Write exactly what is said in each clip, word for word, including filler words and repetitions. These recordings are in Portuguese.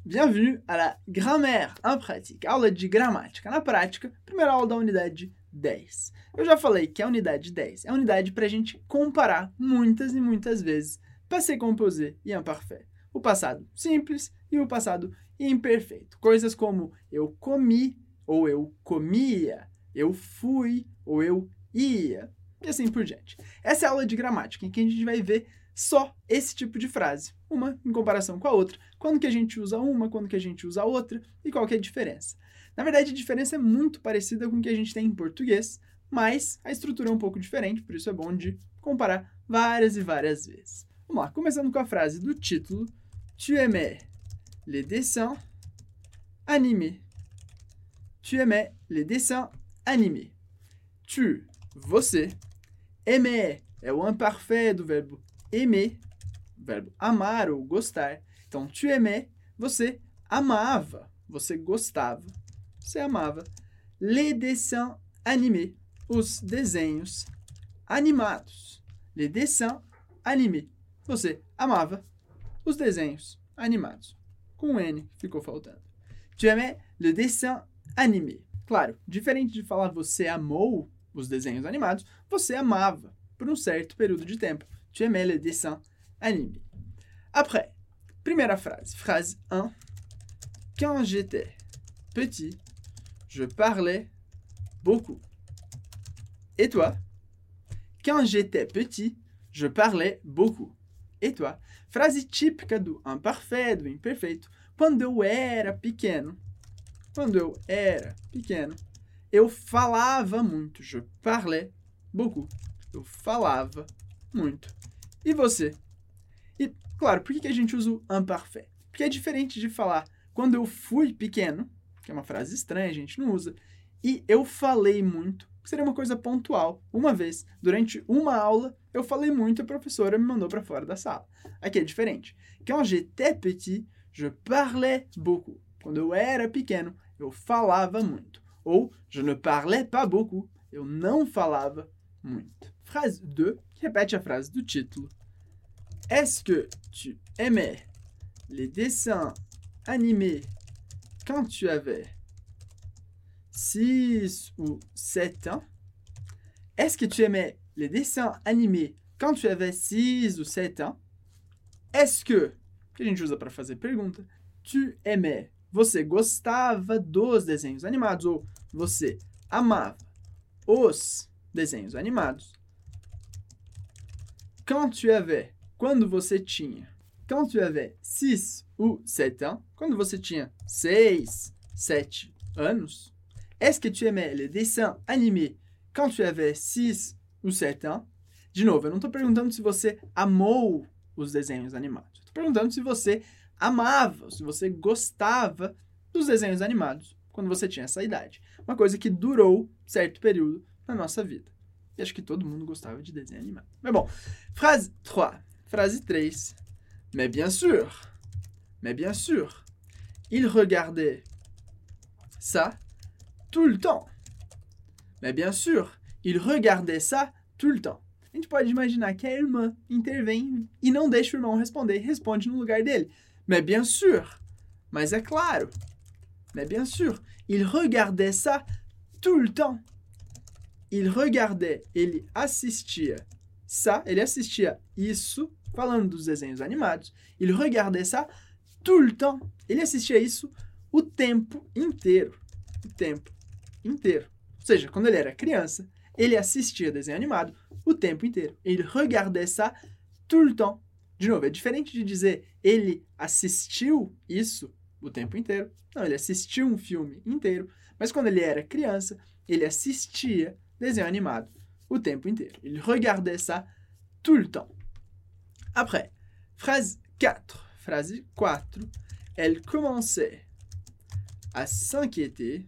Bienvenue à la Grammaire en Pratique, aula de gramática na prática, primeira aula da unidade dez. Eu já falei que a unidade dez é a unidade para a gente comparar muitas e muitas vezes passé composé e imparfait, o passado simples e o passado imperfeito. Coisas como eu comi ou eu comia, eu fui ou eu ia, e assim por diante. Essa é a aula de gramática em que a gente vai ver só esse tipo de frase, uma em comparação com a outra, quando que a gente usa uma, quando que a gente usa a outra e qual que é a diferença. Na verdade, a diferença é muito parecida com o que a gente tem em português, mas a estrutura é um pouco diferente, por isso é bom de comparar várias e várias vezes. Vamos lá, começando com a frase do título. Tu aimais les dessins animés. Tu aimais les dessins animés. Tu, você, aimais é o imparfait do verbo aimer, verbo amar ou gostar. Então, tu aimais, você amava, você gostava, você amava. Les dessins animés, os desenhos animados. Les dessins animés, você amava os desenhos animados. Com o N ficou faltando. Tu aimais le dessin animé. Claro, diferente de falar você amou os desenhos animados, você amava por um certo período de tempo. Tu aimais le dessin animé. Après, première phrase. Phrase un. Quand j'étais petit, je parlais beaucoup. Et toi? Quand j'étais petit, je parlais beaucoup. Et toi? Frase típica do imparfait, do imperfeito. Quando eu era pequeno, quando eu era pequeno, eu falava muito. Je parlais beaucoup. Eu falava muito. E você? E, claro, por que a gente usa o imparfait? Porque é diferente de falar quando eu fui pequeno, que é uma frase estranha, a gente não usa, e eu falei muito, que seria uma coisa pontual. Uma vez, durante uma aula, eu falei muito e a professora me mandou para fora da sala. Aqui é diferente. Quand j'étais petit, je parlais beaucoup. Quando eu era pequeno, eu falava muito. Ou, je ne parlais pas beaucoup. Eu não falava muito. Frase dois, que repete a frase do título. Est-ce que tu aimais les dessins animés quand tu avais six ou sept ans? Est-ce que tu aimais les dessins animés quand tu avais six ou sept ans? Est-ce que, que a gente usa para fazer pergunta, tu aimais, você gostava dos desenhos animados, ou você amava os desenhos animados. Quand tu avais, quando você tinha. Quand tu avais six ou sept ans, quando você tinha seis, sete anos. Est-ce que tu aimais les dessins animés quand tu avais six ou sept ans? De novo, eu não estou perguntando se você amou os desenhos animados. Estou perguntando se você amava, se você gostava dos desenhos animados quando você tinha essa idade. Uma coisa que durou certo período na nossa vida. E acho que todo mundo gostava de desenho animado. Mas bom, frase três. Frase três. Mais bien sûr, mais bien sûr, il regardait ça tout le temps. Mais bien sûr, il regardait ça tout le temps. A gente pode imaginar que a irmã intervém e não deixa o irmão responder, responde no lugar dele. Mais bien sûr, mas é claro. Mais bien sûr, il regardait ça tout le temps. Il regardait, ele assistia ça, ele assistia isso, falando dos desenhos animados. Il regardait ça tout le temps. Ele assistia isso o tempo inteiro. O tempo inteiro. Ou seja, quando ele era criança, ele assistia desenho animado o tempo inteiro. Il regardait ça tout le temps. De novo, é diferente de dizer ele assistiu isso o tempo inteiro. Não, ele assistiu um filme inteiro. Mas quando ele era criança, ele assistia desenho animado o tempo inteiro. Il regardait ça tout le temps. Après, phrase quatre. Phrase quatro. Elle commençait à s'inquiéter,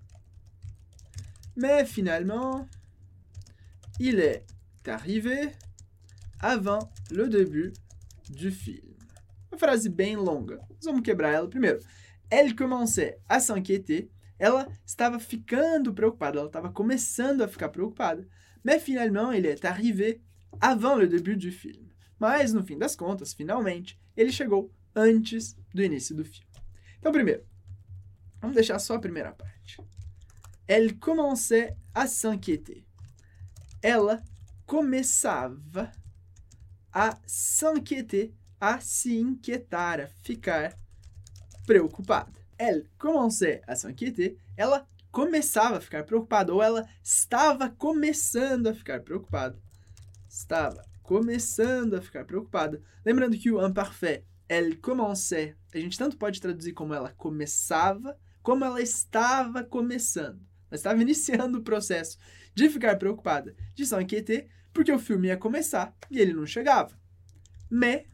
mais finalement, il est arrivé avant le début du film. Uma frase bem longa. Vamos quebrar ela primeiro. Elle commençait à s'inquiéter. Ela estava ficando preocupada, ela estava começando a ficar preocupada. Mais finalement, il est arrivé avant le début du film. Mas, no fim das contas, finalmente, ele chegou antes do início do filme. Então, primeiro, vamos deixar só a primeira parte. Elle commençait à s'inquiéter. Ela começava a s'inquiéter, a se inquietar, a ficar preocupada. Elle commençait à s'inquiéter. Ela começava a ficar preocupada, ou ela estava começando a ficar preocupada. Estava começando a ficar preocupada. Lembrando que o imparfait, elle commençait, a gente tanto pode traduzir como ela começava, como ela estava começando. Ela estava iniciando o processo de ficar preocupada, de s'inquiéter, porque o filme ia começar e ele não chegava. Mais,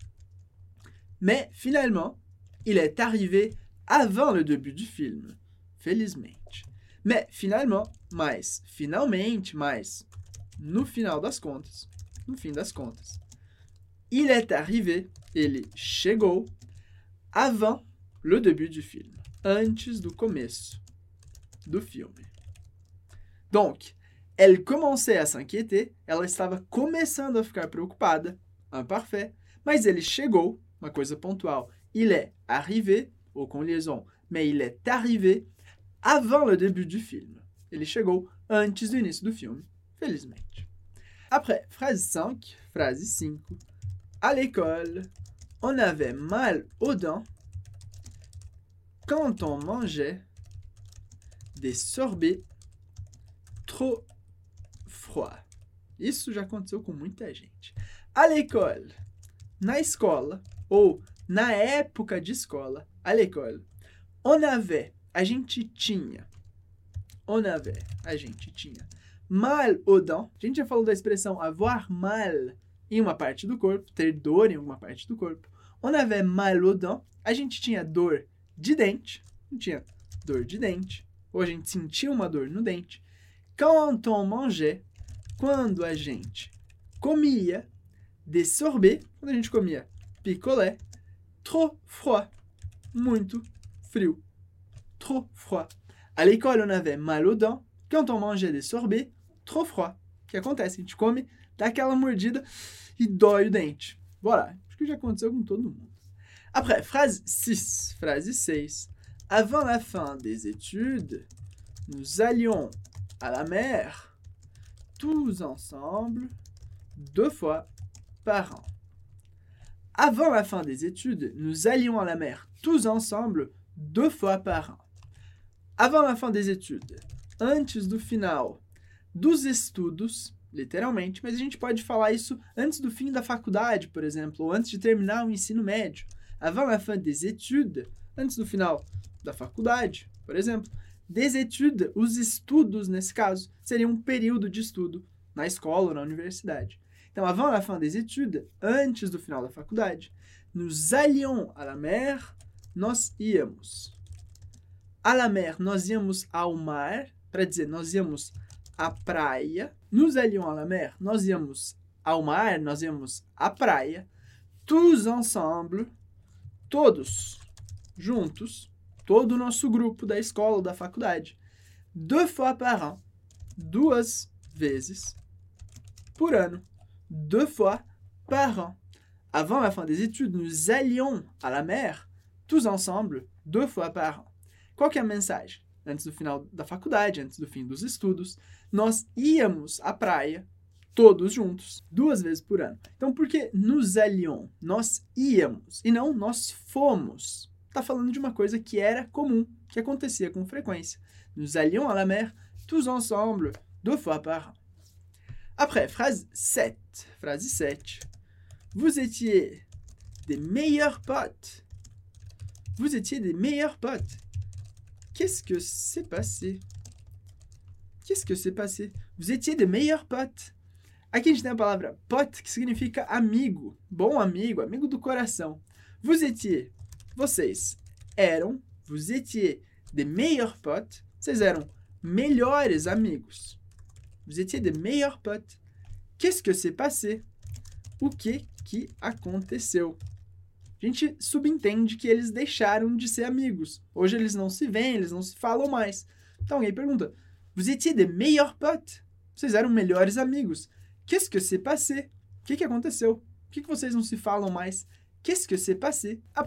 mais finalement, il est arrivé avant le début du film. Felizmente. Mais, finalement, mas, finalmente, mas, no final das contas, no fim das contas, il est arrivé, ele chegou, avant le début du film, antes do começo do filme. Donc, elle commençait à s'inquiéter, ela estava começando a ficar preocupada, imparfait, mas ele chegou, uma coisa pontual, il est arrivé, ou com liaison, mais il est arrivé avant le début du film. Ele chegou antes do início do filme, felizmente. Après, phrase cinq, phrase cinco. À l'école, on avait mal aux dents quand on mangeait des sorbets trop froids. Isso já aconteceu com muita gente. À l'école, na escola, ou na época de escola, à l'école, on avait, a gente tinha, on avait, a gente tinha, mal aux dents, a gente já falou da expressão avoir mal em uma parte do corpo, ter dor em alguma parte do corpo. On avait mal aux dents, a gente tinha dor de dente, não tinha dor de dente, ou a gente sentia uma dor no dente. Quand on mangeait, quando a gente comia, des sorbets, quando a gente comia picolé, trop froid, muito frio, trop froid. À l'école, on avait mal aux dents quand on mangeait des sorbets trop froid. O que acontece? A gente come, dá aquela mordida e dói o dente. Voilà, acho que já aconteceu com todo mundo. Après, phrase six, phrase seis. Avant la fin des études, nous allions à la mer, tous ensemble, deux fois par an. Avant la fin des études, nous allions à la mer, tous ensemble, deux fois par an. Avant la fin des études, antes do final dos estudos, literalmente, mas a gente pode falar isso antes do fim da faculdade, por exemplo, ou antes de terminar o ensino médio. Avant la fin des études, antes do final da faculdade, por exemplo. Des études, os estudos, nesse caso, seria um período de estudo na escola ou na universidade. Então, avant la fin des études, antes do final da faculdade, nous allions à la mer, nós íamos. À la mer, nós íamos ao mar, para dizer, nós íamos à praia. Nous allions à la mer, nós íamos ao mar, nós íamos à praia. Tous ensemble, todos juntos, todo o nosso grupo da escola ou da faculdade. Deux fois par an, duas vezes por ano. Deux fois par an. Avant la fin des études, nous allions à la mer, tous ensemble, deux fois par an. Qual que é a mensagem? Antes do final da faculdade, antes do fim dos estudos, nós íamos à praia, todos juntos, duas vezes por ano. Então, por que nous allions? Nós íamos, e não nós fomos. Está falando de uma coisa que era comum, que acontecia com frequência. Nous allions à la mer, tous ensemble, deux fois par an. Après, phrase sept. Phrase sept. Vous étiez des meilleurs potes. Vous étiez des meilleurs potes. Qu'est-ce que s'est passé? Qu'est-ce que s'est passé? Vous étiez des meilleurs potes. Aqui a gente tem a palavra pote, que significa amigo, bom amigo, amigo do coração. Vous étiez, vocês eram, vous étiez des meilleurs potes, vocês eram melhores amigos. Vous étiez des meilleurs potes. Qu'est-ce que s'est passé? O que que aconteceu? A gente subentende que eles deixaram de ser amigos. Hoje eles não se veem, eles não se falam mais. Então alguém pergunta, vous étiez des meilleurs potes? Vocês eram melhores amigos. Qu'est-ce que s'est passé? O que que aconteceu? Por que que vocês não se falam mais? Qu'est-ce que s'est passé? Après,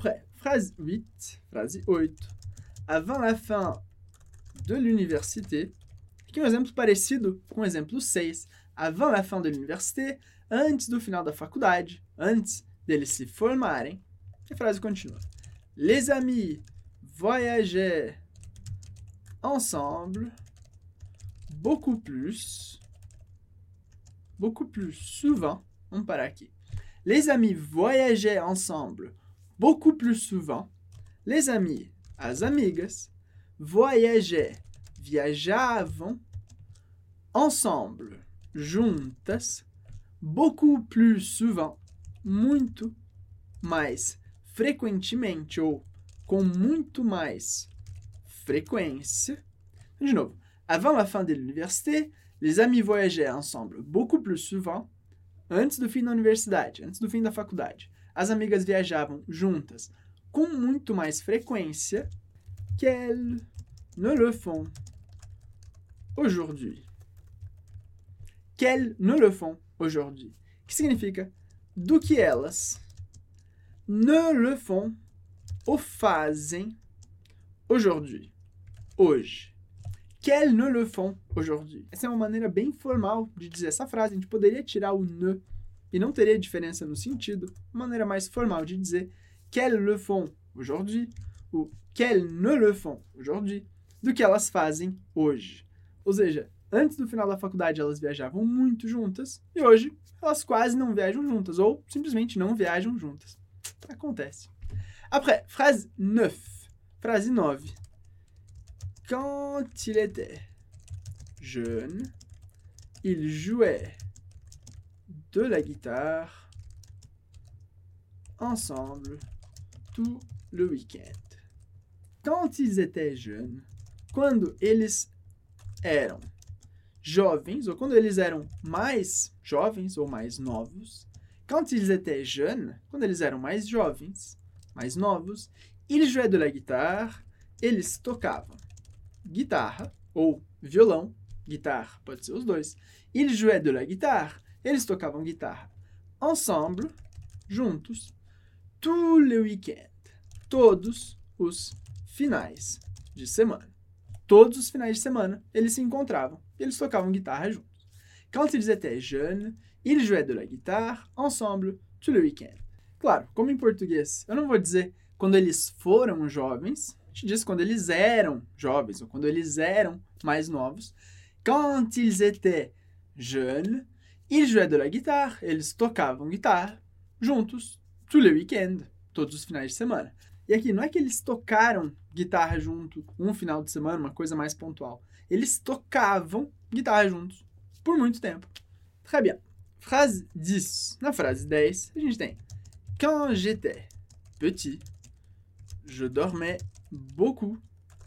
Phrase huit, frase oito. Avant la fin de l'université. Aqui um exemplo parecido com o exemplo seis. Avant la fin de l'université, antes do final da faculdade, antes deles se formarem. E a frase continua. Les amis voyageaient ensemble beaucoup plus, beaucoup plus souvent. Vamos parar aqui. Les amis voyageaient ensemble beaucoup plus souvent. Les amis, as amigas, voyageaient, viajavam, ensemble, juntas, beaucoup plus souvent, muito mais frequentemente ou com muito mais frequência. De novo, avant la fin de l'université, les amis voyageaient ensemble beaucoup plus souvent. Antes do fim da universidade, antes do fim da faculdade, as amigas viajavam juntas com muito mais frequência qu'elles ne le font aujourd'hui. Qu'elles ne le font aujourd'hui. Que significa do que elas ne le font, o fazem aujourd'hui. Hoje. Qu'elles ne le font aujourd'hui. Essa é uma maneira bem formal de dizer essa frase. A gente poderia tirar o ne e não teria diferença no sentido. Uma maneira mais formal de dizer qu'elles le font aujourd'hui ou qu'elles ne le font aujourd'hui do que elas fazem hoje. Ou seja, antes do final da faculdade elas viajavam muito juntas e hoje elas quase não viajam juntas ou simplesmente não viajam juntas. Acontece. Après, phrase neuf. Frase nove. Quand il était jeune, il jouait de la guitare ensemble tout le week-end. Quand ils étaient jeunes, quando eles eram jovens, ou quando eles eram mais jovens ou mais novos, quand ils étaient jeunes, quando eles eram mais jovens, mais novos, ils jouaient de la guitare, eles tocavam guitarra ou violão, guitarra pode ser os dois, ils jouaient de la guitare, eles tocavam guitarra ensemble, juntos, tout le week-end, todos os finais de semana. Todos os finais de semana eles se encontravam e eles tocavam guitarra juntos. Quand ils étaient jeunes, ils jouaient de la guitare ensemble tout le week-end. Claro, como em português, eu não vou dizer quando eles foram jovens, a gente diz quando eles eram jovens, ou quando eles eram mais novos. Quand ils étaient jeunes, ils jouaient de la guitare, eles tocavam guitarra juntos, tout le week-end, todos os finais de semana. E aqui, não é que eles tocaram guitarra junto um final de semana, uma coisa mais pontual. Eles tocavam guitarra juntos por muito tempo. Très bien. Phrase dez. Na frase dez, a gente tem Quand j'étais petit, je dormais beaucoup.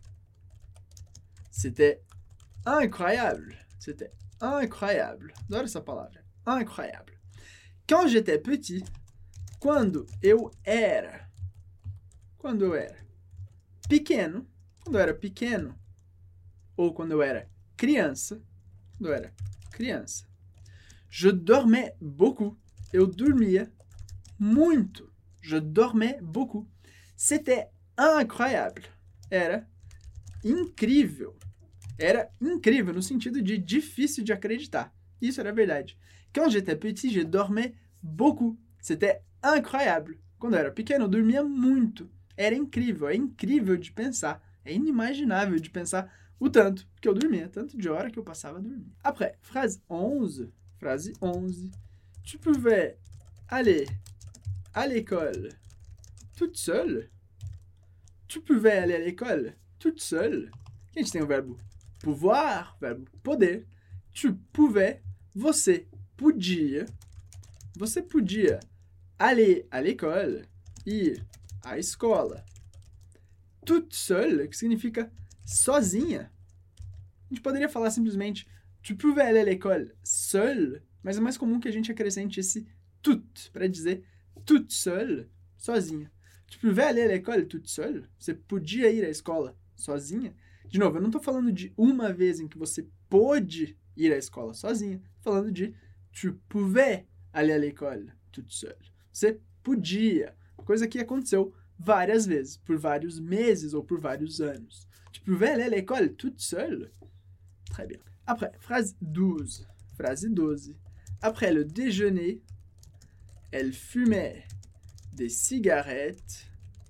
C'était incroyable. C'était incroyable. Adoro essa palavra. Incroyable. Quand j'étais petit, quando eu era, quando eu era pequeno, quando eu era pequeno, ou quando eu era criança, quando eu era criança, je dormais beaucoup. Eu dormia muito. Je dormais beaucoup. C'était incroyable. Era incrível. Era incrível no sentido de difícil de acreditar. Isso era verdade. Quand j'étais petit, je dormais beaucoup. C'était incroyable. Quando eu era pequeno, eu dormia muito. Era incrível. É incrível de pensar. É inimaginável de pensar o tanto que eu dormia, tanto de hora que eu passava a dormir. Après, phrase onze. Phrase onze. Tu pouvais aller à l'école toute seule. Tu pouvais aller à l'école toute seule. A gente tem o verbo pouvoir, verbo poder. Tu pouvais, você podia. Você podia aller à l'école, ir à escola. Toute seule, que significa sozinha. A gente poderia falar simplesmente tu pouvais aller à l'école seul, mas é mais comum que a gente acrescente esse tout para dizer toute seule, sozinha. Tu pouvais aller à l'école toute seule? Você podia ir à escola sozinha? De novo, eu não estou falando de uma vez em que você pôde ir à escola sozinha. Estou falando de tu pouvais aller à l'école toute seule. Você podia. Coisa que aconteceu várias vezes, por vários meses ou por vários anos. Tu pouvais aller à l'école toute seule? Très bien. Après, phrase douze. Phrase douze. Après le déjeuner, elle fumait des cigarettes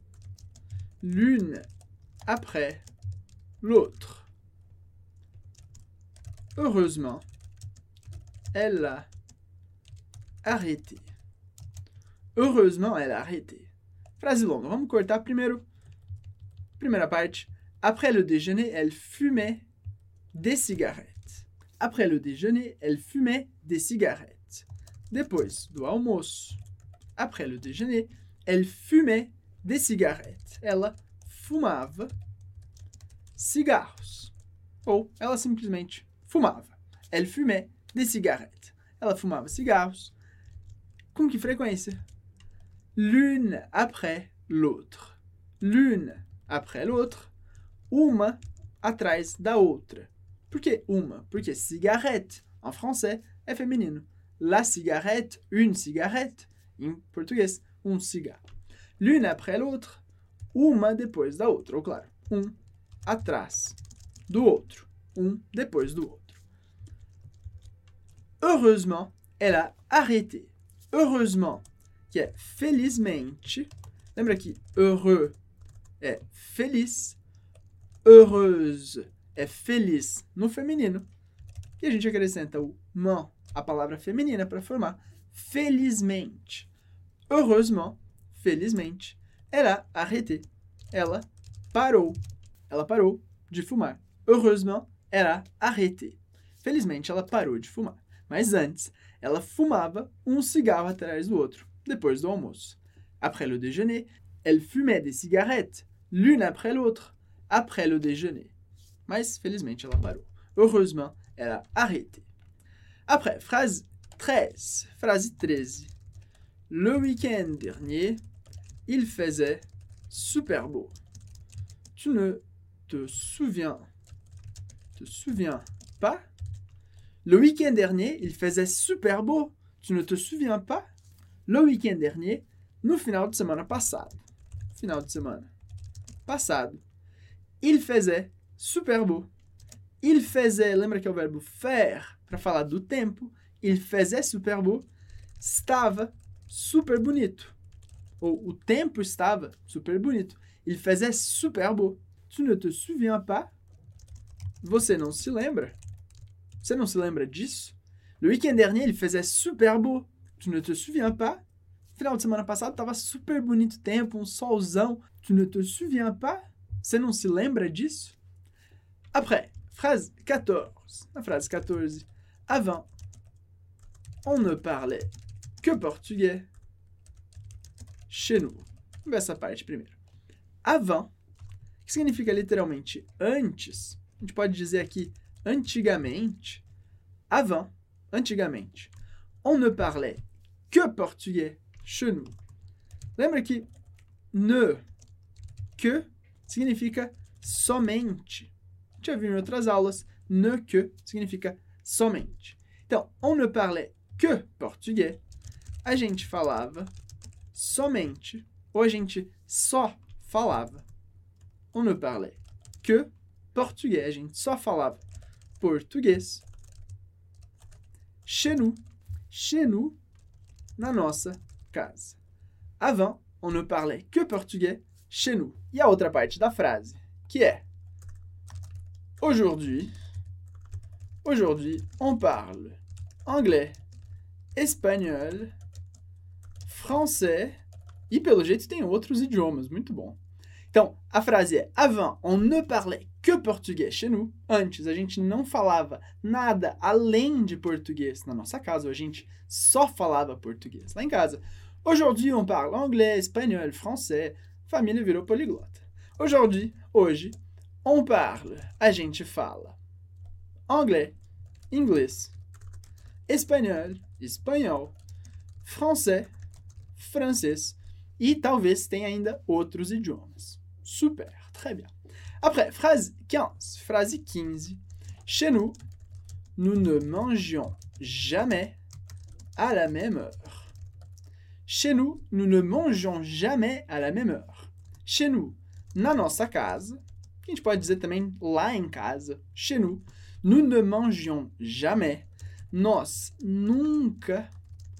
l'une après l'autre. Heureusement, elle l'a arrêté. Heureusement, elle a arrêté. Frase longa. Vamos cortar primeiro. Primeira parte. Après le déjeuner, elle fumait des cigarettes. Après le déjeuner, elle fumait des cigarettes. Depois do almoço. Après le déjeuner, elle fumait des cigarettes. Ela fumava cigarros. Ou ela simplesmente fumava. Elle fumait des cigarettes. Ela fumava cigarros. Com que frequência? L'une après l'autre. L'une après l'autre. Uma atrás da outra. Por que uma? Porque cigarette, en français, é feminino. La cigarette, une cigarette. Em português, um cigarro. L'une après l'autre. Uma depois da outra. Ou claro, um atrás do outro. Um depois do outro. Heureusement, elle a arrêté. Heureusement, que é felizmente. Lembra que heureux é feliz. Heureuse é feliz no feminino. E a gente acrescenta o man, a palavra feminina, para formar felizmente. Heureusement, felizmente, elle a arrêté. Ela parou. Ela parou de fumar. Heureusement, elle a arrêté. Felizmente, ela parou de fumar. Mas antes, ela fumava um cigarro atrás do outro, depois do almoço. Après le déjeuner, elle fumait des cigarettes, l'une après l'autre, après le déjeuner. Mas, felizmente, ela parou. Heureusement, elle a arrêté. Après, phrase treize. Phrase treize. Le week-end dernier, il faisait super beau. Tu ne te souviens, te souviens pas? Le week-end dernier, il faisait super beau. Tu ne te souviens pas? Le week-end dernier, no final de semana passado. Final de semana passado. Il faisait super beau. Il faisait, lembra que é o verbo faire para falar do tempo. Il faisait super beau. Estava super bonito. Ou o tempo estava super bonito. Il faisait super beau. Tu ne te souviens pas? Você não se lembra? Você não se lembra disso? Le week-end dernier, il faisait super beau. Tu ne te souviens pas? Final de semana passado estava super bonito tempo, um solzão. Tu ne te souviens pas? Você não se lembra disso? Après, phrase quatorze. Na frase quatorze. Avant, on ne parlait que portugais chez nous. Vamos ver essa parte primeiro. Avant, que significa literalmente antes. A gente pode dizer aqui antigamente. Avant, antigamente. On ne parlait que portugais chez nous. Lembra que ne, que, significa somente. A gente já viu em outras aulas, ne que significa somente. Então, on ne parlait que portugais. A gente falava somente, ou a gente só falava. On ne parlait que portugais. A gente só falava português. Chez nous. Chez nous, na nossa casa. Avant, on ne parlait que portugais chez nous. E a outra parte da frase, que é aujourd'hui, aujourd'hui, on parle anglais, espanhol, français e, pelo jeito, tem outros idiomas. Muito bom. Então, a frase é avant, on ne parlait que portugais chez nous. Antes, a gente não falava nada além de português na nossa casa. A gente só falava português lá em casa. Aujourd'hui, on parle anglais, espanhol, français. Família virou poliglota. Aujourd'hui, hoje, on parle, a gente fala anglais, inglês, espanhol, espanhol, français, francês e talvez tenha ainda outros idiomas. Super, très bien. Après, phrase quinze. Phrase quinze. Chez nous, nous ne mangions jamais à la même heure. Chez nous, nous ne mangeons jamais à la même heure. chez nous, na nossa casa. A gente pode dizer também lá em casa, chez nous. Nous ne mangions jamais. Nós nunca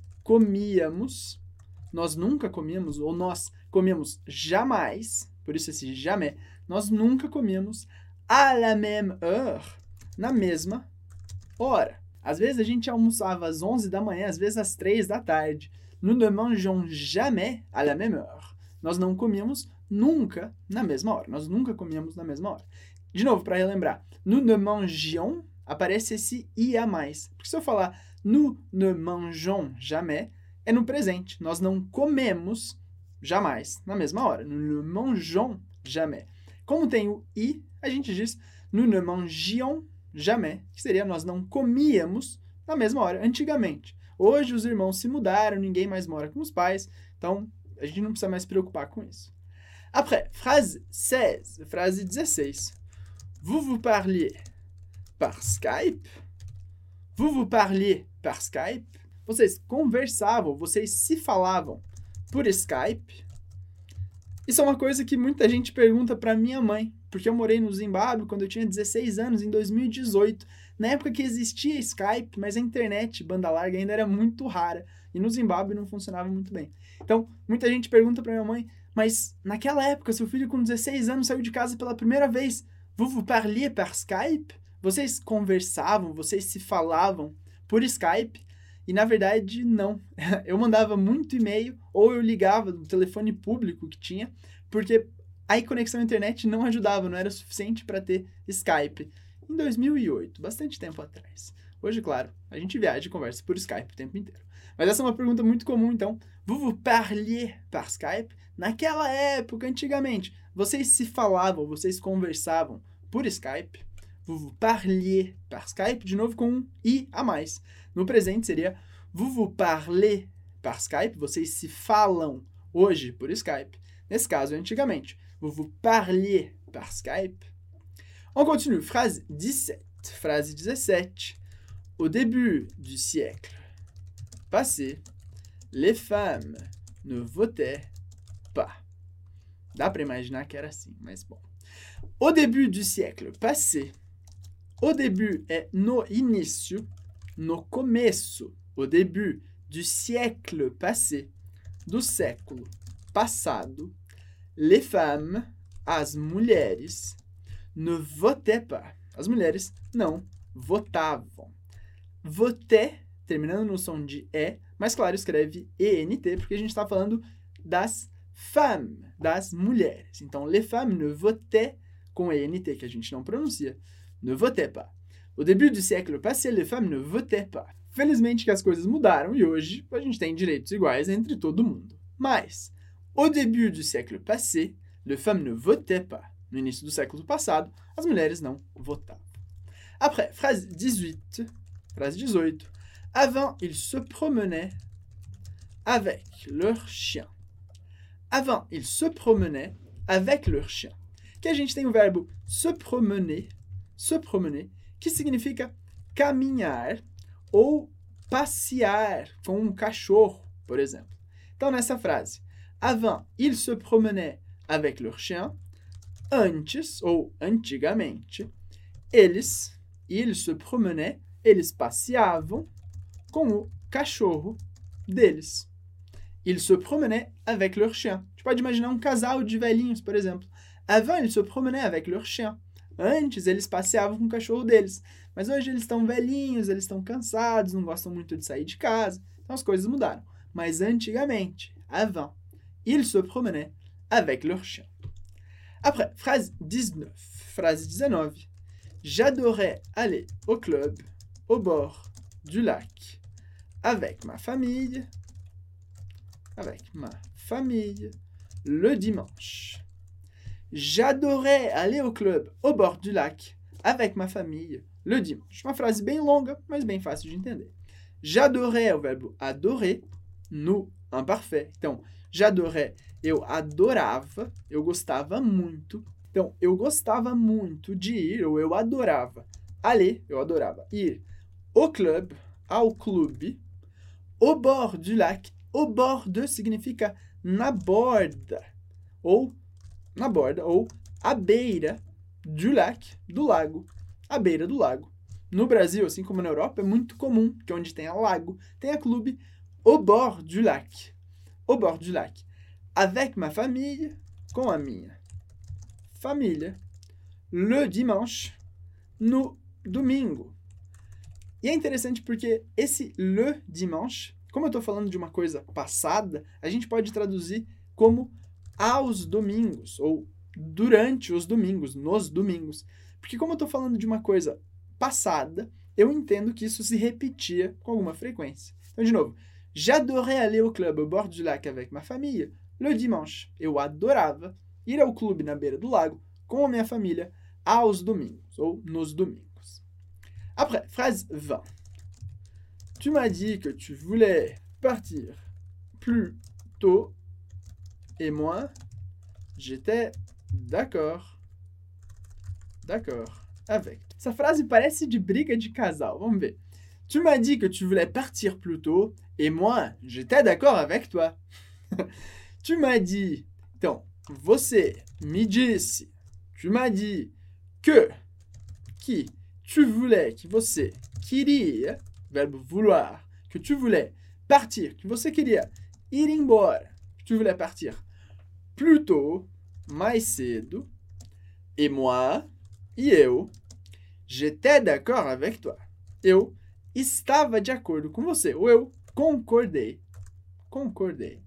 comíamos. Nós nunca comíamos, ou nós comíamos jamais. Por isso esse jamais. Nós nunca comíamos à la même heure. Na mesma hora. Às vezes a gente almoçava às onze da manhã, às vezes às três da tarde. Nous ne mangeons jamais à la même heure. Nós não comíamos nunca na mesma hora. Nós nunca comíamos na mesma hora. De novo, para relembrar. Nous ne mangions, aparece esse i a mais. Porque se eu falar nous ne mangeons jamais, é no presente. Nós não comemos jamais na mesma hora. Nous ne mangeons jamais. Como tem o i, a gente diz nous ne mangions jamais, que seria nós não comíamos na mesma hora, antigamente. Hoje os irmãos se mudaram, ninguém mais mora com os pais, então a gente não precisa mais se preocupar com isso. Après, phrase seize, frase dezesseis. Vous vous parliez par Skype? Vous vous parliez par Skype? Vocês conversavam, vocês se falavam por Skype? Isso é uma coisa que muita gente pergunta para minha mãe, porque eu morei no Zimbábue quando eu tinha dezesseis anos, em dois mil e dezoito, na época que existia Skype, mas a internet, banda larga, ainda era muito rara, e no Zimbábue não funcionava muito bem. Então, muita gente pergunta para minha mãe, mas naquela época, seu filho com dezesseis anos saiu de casa pela primeira vez, vous vous parliez par Skype? Vocês conversavam, vocês se falavam por Skype? E, na verdade, não. Eu mandava muito e-mail, ou eu ligava do telefone público que tinha, porque a conexão à internet não ajudava, não era suficiente para ter Skype. Em dois mil e oito, bastante tempo atrás. Hoje, claro, a gente viaja e conversa por Skype o tempo inteiro. Mas essa é uma pergunta muito comum, então. Vous vous parliez par Skype? Naquela época, antigamente, vocês se falavam, vocês conversavam por Skype? Vous vous parliez par Skype, de novo com um i a mais. No presente seria vous vous parlez par Skype, vocês se falam hoje por Skype. Nesse caso, antigamente. Vous vous parliez par Skype. On continue. Phrase dix-sept. Phrase dezessete. Au début du siècle passé, les femmes ne votaient pas. Dá para imaginar que era assim, mas bom. Au début du siècle passé. Au début é no início, no começo. Au début du siècle passé, do século passado, les femmes, as mulheres, ne votaient pas. As mulheres não votavam. Voter, terminando no som de E, mas claro, escreve E N T, porque a gente está falando das femmes, das mulheres. Então, les femmes ne votaient, com E N T, que a gente não pronuncia, ne votaient pas. Au début du siècle passé, les femmes ne votaient pas. Felizmente que as coisas mudaram e hoje a gente tem direitos iguais entre todo mundo. Mas, au début du siècle passé, les femmes ne votaient pas. No início do século passado, as mulheres não votavam. Après, phrase dix-huit, phrase dezoito. Avant, ils se promenaient avec leur chien. Avant, ils se promenaient avec leur chien. Que a gente tem o verbo se promener, se promener, que significa caminhar ou passear com um cachorro, por exemplo. Então, nessa frase, avant, ils se promenaient avec leur chien. Antes, ou antigamente, eles, ils se promenaient, eles passeavam com o cachorro deles. Ils se promenaient avec leur chien. A gente pode imaginar um casal de velhinhos, por exemplo. Avant, ils se promenaient avec leur chien. Antes, eles passeavam com o cachorro deles. Mas hoje eles estão velhinhos, eles estão cansados, não gostam muito de sair de casa. Então as coisas mudaram. Mas antigamente, avant, ils se promenaient avec leur chien. Après, phrase dix-neuf. Phrase dix-neuf. J'adorais aller au club, au bord du lac, avec ma famille, avec ma famille, le dimanche. J'adorais aller au club, au bord du lac, avec ma famille, le dimanche. Uma frase bem longa, mas bem fácil de entender. J'adorais é o verbo adorer, no imparfait. Então, j'adorais, eu adorava, eu gostava muito. Então, eu gostava muito de ir, ou eu adorava. Aller, eu adorava ir au club, ao clube, au bord du lac. Au bord de significa na borda, ou na borda, ou à beira du lac, do lago, à beira do lago. No Brasil, assim como na Europa, é muito comum que onde tenha lago, tenha clube au bord du lac. Au bord du lac. Avec ma famille, com a minha família, le dimanche, no domingo. E é interessante porque esse le dimanche, como eu estou falando de uma coisa passada, a gente pode traduzir como aos domingos, ou durante os domingos, nos domingos. Porque como eu estou falando de uma coisa passada, eu entendo que isso se repetia com alguma frequência. Então, de novo, j'adorais aller au club au bord du lac avec ma famille le dimanche. Eu adorava ir ao clube na beira do lago com a minha família aos domingos, ou nos domingos. Après, phrase vingt. Tu m'as dit que tu voulais partir plus tôt et moi, j'étais d'accord. D'accord avec. Essa frase parece de briga de casal. Vamos ver. Tu m'as dit que tu voulais partir plus tôt et moi, j'étais d'accord avec toi. Tu m'as dit. Então, você me disse. Tu m'as dit que. Que. Tu voulais, que você queria, verbo vouloir, que tu voulais partir, que você queria ir embora, que tu voulais partir plus tôt, mais cedo, et moi, e eu, j'étais d'accord avec toi. Eu estava de acordo com você, ou eu concordei, concordei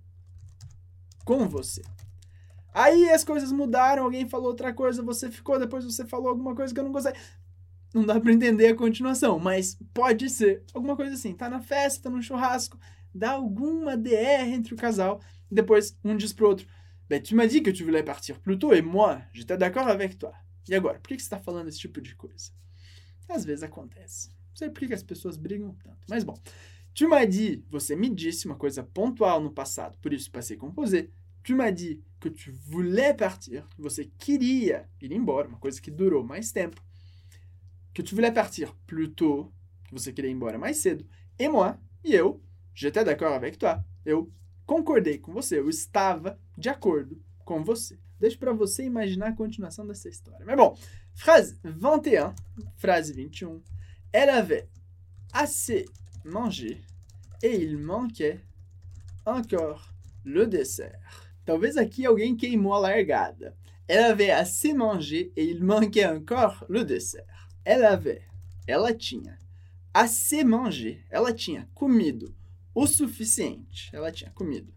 com você. Aí as coisas mudaram, alguém falou outra coisa, você ficou, depois você falou alguma coisa que eu não gostei. Não dá para entender a continuação, mas pode ser alguma coisa assim. Tá na festa, no churrasco, dá alguma D R entre o casal, e depois um diz pro outro, ben, tu m'as dit que tu voulais partir plus tôt, et moi, j'étais d'accord avec toi. E agora, por que você está falando esse tipo de coisa? Às vezes acontece. Não sei por que as pessoas brigam tanto, mas bom. Tu m'as dit, você me disse uma coisa pontual no passado, por isso passei com posé. Tu m'as dit que tu voulais partir, que você queria ir embora, uma coisa que durou mais tempo. Que tu voulais partir plus tôt, que você queria ir embora mais cedo, et moi, e eu, j'étais d'accord avec toi. Eu concordei com você, eu estava de acordo com você. Deixa para você imaginar a continuação dessa história. Mas bom, phrase vingt et un, phrase vinte e um. Elle avait assez mangé et il manquait encore le dessert. Talvez aqui alguém queimou a largada. Elle avait assez mangé et il manquait encore le dessert. Elle avait, ela tinha, assez mangé, ela tinha comido o suficiente, ela tinha comido.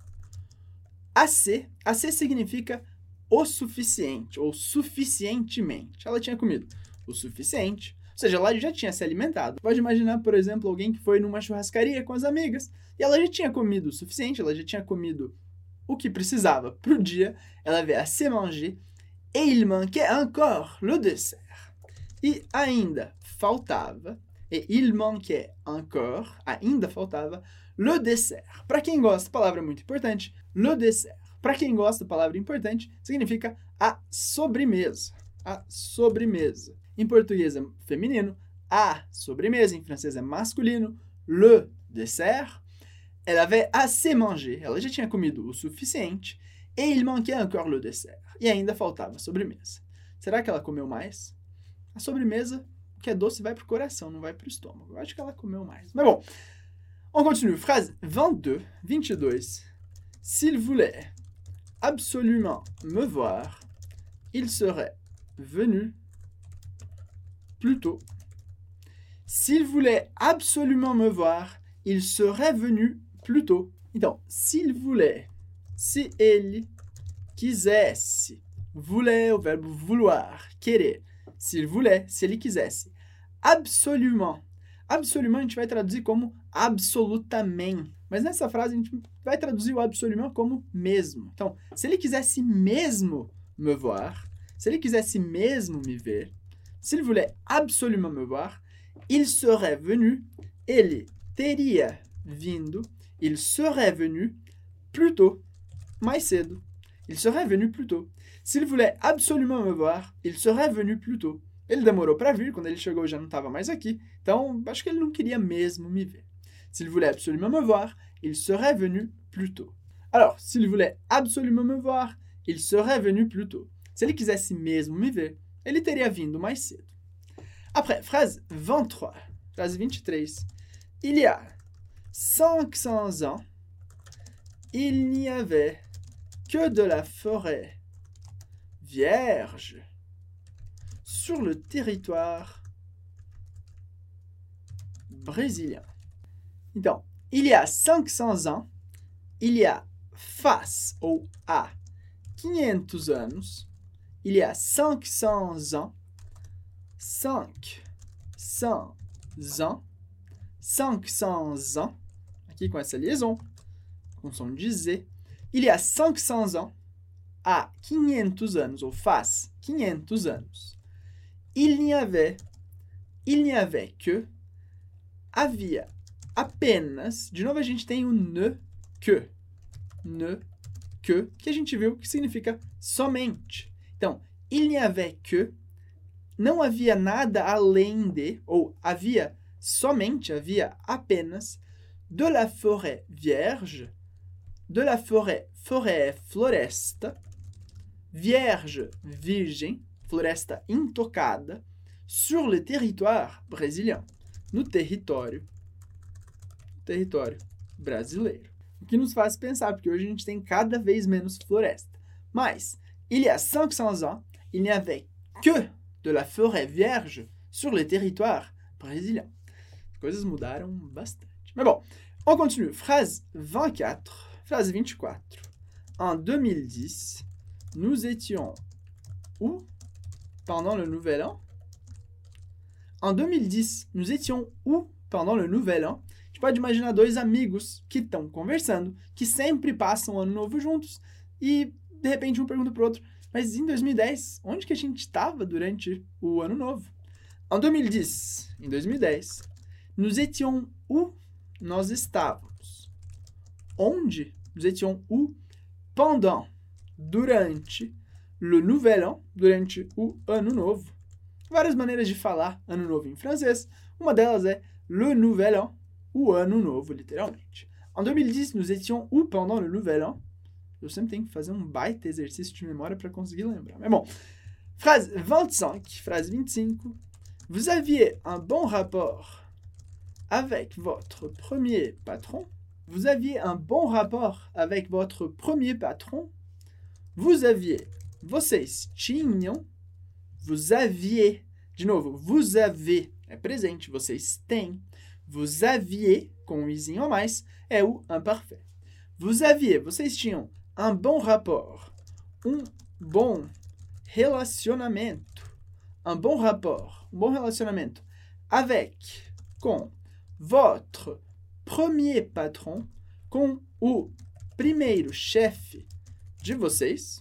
Assez, assez significa o suficiente, ou suficientemente. Ela tinha comido o suficiente, ou seja, ela já tinha se alimentado. Pode imaginar, por exemplo, alguém que foi numa churrascaria com as amigas, e ela já tinha comido o suficiente, ela já tinha comido o que precisava pro dia, ela avait assez mangé, et il manquait encore le dessert. E ainda faltava, e il manquait encore, ainda faltava, le dessert. Para quem gosta, palavra muito importante, le dessert. Para quem gosta, palavra importante, significa a sobremesa. A sobremesa. Em português é feminino, a sobremesa, em francês é masculino, le dessert. Elle avait assez mangé, ela já tinha comido o suficiente, et il manquait encore le dessert. E ainda faltava a sobremesa. Será que ela comeu mais? A sobremesa, o que é doce, vai pro coração, não vai pro estômago. Eu acho que ela comeu mais. Mas bom, on continue. Phrase vingt-deux, vinte e dois. S'il voulait absolument me voir, il serait venu plus tôt. S'il voulait absolument me voir, il serait venu plus tôt. Então, s'il voulait, se ele quisesse, voulait, o verbo vouloir, querer. S'il voulait, se ele quisesse. Absolument. Absolument a gente vai traduzir como absolutamente. Mas nessa frase a gente vai traduzir o absolument como mesmo. Então, se ele quisesse mesmo me voir, se ele quisesse mesmo me ver, s'il voulait absolument me voir, il serait venu, ele teria vindo, il serait venu plus tôt, mais cedo. Il serait venu plus tôt. S'il voulait absolument me voir, il serait venu plus tôt. Ele demorou para vir, quando ele chegou eu já não estava mais aqui, então acho que ele não queria mesmo me ver. S'il voulait absolument me voir, il serait venu plus tôt. Alors, s'il voulait absolument me voir, il serait venu plus tôt. Se ele quisesse mesmo me ver, ele teria vindo mais cedo. Après, phrase vingt-trois. Phrase vinte e três. Il y a cinq cents ans, il n'y avait que de la forêt vierge sur le territoire brésilien. Então, il y a cinq cents ans, il y a face ou a quinhentos anos, il y a cinq cents ans, cinq cents ans, cinq cents ans, aqui com essa liaison, com som de Z, il y a cinq cents ans, há quinhentos anos, ou faz quinhentos anos. Il n'y avait, il n'y avait que, havia apenas, de novo a gente tem o ne, que, ne, que, que a gente viu que significa somente. Então, il n'y avait que, não havia nada além de, ou havia somente, havia apenas, de la forêt vierge, de la forêt, forêt é floresta, vierge, virgem, floresta intocada, sur le territoire brésilien, no território, território brasileiro. O que nos faz pensar, porque hoje a gente tem cada vez menos floresta. Mas, il y a cinq cents ans, il n'y avait que de la forêt vierge sur le territoire brésilien. As coisas mudaram bastante. Mais bon, on continue. Phrase vingt-quatre. Phrase vinte e quatro. En deux mille dix, nous étions où pendant le Nouvel An? En deux mille dix, nous étions où pendant le Nouvel An? A gente pode imaginar dois amigos que estão conversando, que sempre passam o ano novo juntos, e de repente um pergunta para o outro, mas em dois mil e dez, onde que a gente estava durante o ano novo? En deux mille dix, em dois mil e dez, nous étions où? Nós estávamos. Onde? Nous étions où? Pendant, durante, le Nouvel An, durante o Ano Novo. Várias maneiras de falar Ano Novo em francês. Uma delas é le Nouvel An, o Ano Novo, literalmente. En deux mille dix, nous étions où pendant le Nouvel An? Eu sempre tenho que fazer um baita exercício de memória para conseguir lembrar. Mas bom, phrase vingt-cinq, phrase vinte e cinco. Vous aviez un bon rapport avec votre premier patron? Vous aviez un bon rapport avec votre premier patron? Vous aviez, vocês tinham, vous aviez, de novo, vous avez, é presente, vocês têm. Vous aviez, com um izinho a mais, é o imparfait. Vous aviez, vocês tinham un bon rapport, um bom relacionamento, un bon rapport, um bom relacionamento, avec, com, votre premier patron, com o primeiro chefe de vocês.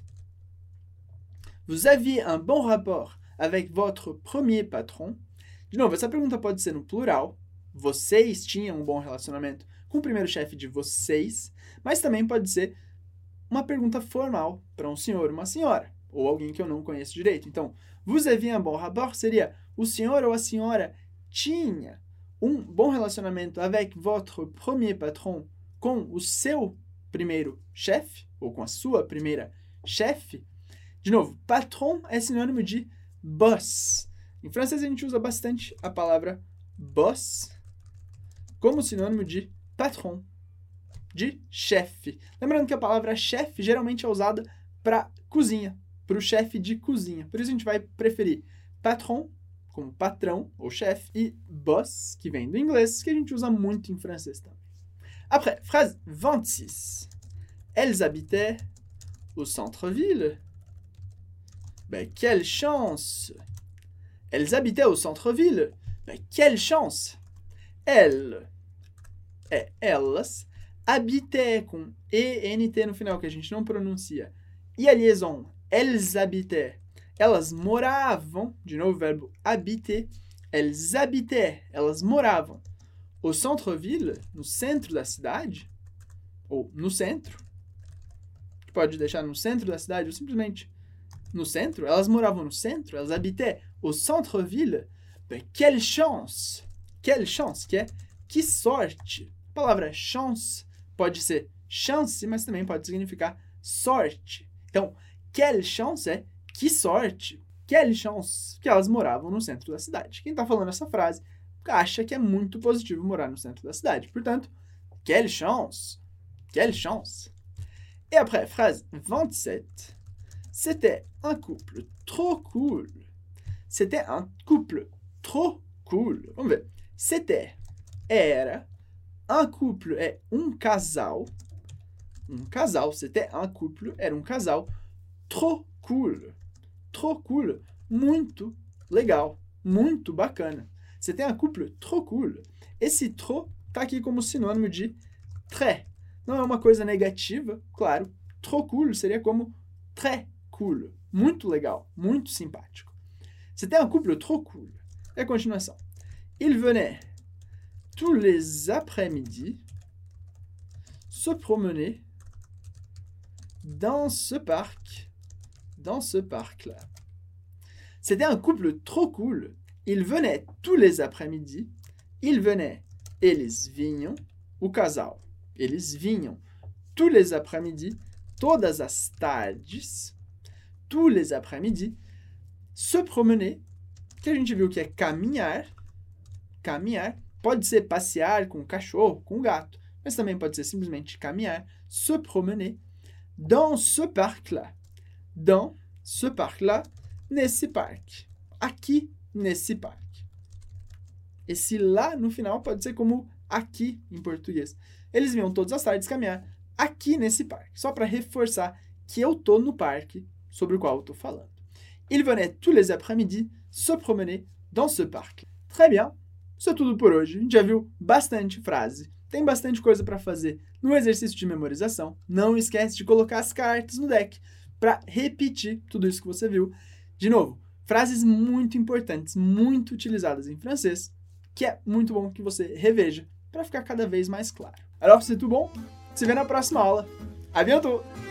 Vous aviez un bon rapport avec votre premier patron. De novo, essa pergunta pode ser no plural. Vocês tinham um bom relacionamento com o primeiro chefe de vocês, mas também pode ser uma pergunta formal para um senhor ou uma senhora, ou alguém que eu não conheço direito. Então, vous aviez un bon rapport seria o senhor ou a senhora tinha um bom relacionamento avec votre premier patron, com o seu primeiro chefe, ou com a sua primeira chefe. De novo, patron é sinônimo de boss. Em francês a gente usa bastante a palavra boss como sinônimo de patron, de chefe. Lembrando que a palavra chefe geralmente é usada para cozinha, para o chefe de cozinha. Por isso a gente vai preferir patron como patrão ou chefe e boss, que vem do inglês, que a gente usa muito em francês também. Après, phrase vingt-six. Elles habitaient au centre-ville. Ben, quelle chance! Elles habitaient au centre-ville. Ben, quelle chance! Elles, é elas, habitaient com E N T no final, que a gente não pronuncia. E a liaison, elles habitaient. Elas moravam, de novo o verbo habiter. Elles habitaient, elas moravam. Au centre-ville, no centro da cidade, ou no centro, pode deixar no centro da cidade, ou simplesmente no centro, elas moravam no centro, elas habitaient au centre-ville. Ben, quelle chance! Quelle chance, que é que sorte. A palavra chance pode ser chance, mas também pode significar sorte. Então, quelle chance é que sorte, quelle chance, que elas moravam no centro da cidade. Quem está falando essa frase acha que é muito positivo morar no centro da cidade. Portanto, quelle chance, quelle chance. Et après, phrase vingt-sept. C'était un couple trop cool. C'était un couple trop cool. Vamos ver. C'était, era, un couple é um casal. Um casal, c'était un couple, era um casal trop cool. Trop cool, muito legal, muito bacana. C'était un couple trop cool. Esse trop tá aqui como sinônimo de très. Não é uma coisa negativa, claro. Trop cool seria como très cool. Muito legal, muito simpático. C'était un couple trop cool. E a continuação. Il venait tous les après-midi se promener dans ce parc, dans ce parc-là. C'était un couple trop cool. Ils venaient tous les après-midi. Ils venaient, eles vinham, o casal. Eles vinham tous les après-midi, todas as tardes, tous les après-midi, se promener, que a gente viu que é caminhar, caminhar, pode ser passear com o cachorro, com o gato, mas também pode ser simplesmente caminhar, se promener, dans ce parc-là. Dans ce parc-là, nesse parque. Aqui, nesse parque. Esse lá no final pode ser como aqui em português. Eles vinham todas as tardes caminhar aqui nesse parque, só para reforçar que eu tô no parque sobre o qual eu tô falando. Il venait tous les après-midi se promener dans ce parc. Très bien. Isso é tudo por hoje. A gente já viu bastante frase. Tem bastante coisa para fazer no exercício de memorização. Não esquece de colocar as cartas no deck para repetir tudo isso que você viu. De novo, frases muito importantes, muito utilizadas em francês, que é muito bom que você reveja para ficar cada vez mais claro. Alors, c'est tout bon. Se vê na próxima aula. À bientôt!